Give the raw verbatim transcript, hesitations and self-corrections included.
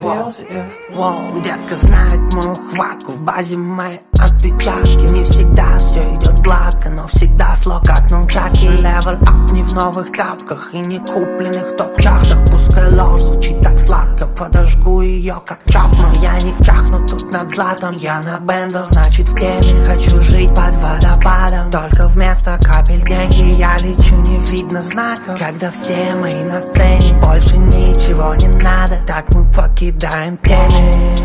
разбился, yeah. Воу, детка знает мою хватку, в базе мои отпечатки. Не всегда все идет гладко, но всегда сло как нунчаки. Level up не в новых тапках и не купленных топ-чартах. Пускай ложь звучит так сладко, подожгу ее как Чапман. Я не чахну тут над златом, я на бендо, значит в теме. Хочу жить под водопадом, только вместо капель деньги. Я лечу, не видно знаков, когда все мои на сцене. Больше ничего не надо, так мы покидаем тени.